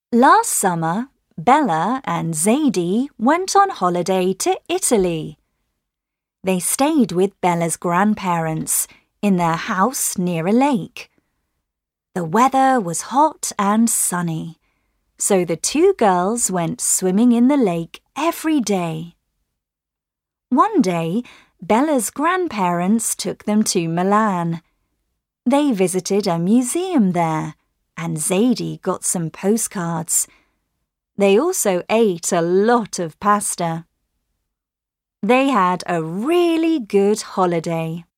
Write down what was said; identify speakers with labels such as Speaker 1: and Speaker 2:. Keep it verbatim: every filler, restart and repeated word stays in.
Speaker 1: Last summer, Bella and Zadie went on holiday to Italy. They stayed with Bella's grandparents in their house near a lake. The weather was hot and sunny, so the two girls went swimming in the lake every day. One day, Bella's grandparents took them to Milan. They visited a museum there, and Zadie got some postcards. They also ate a lot of pasta. They had a really good holiday.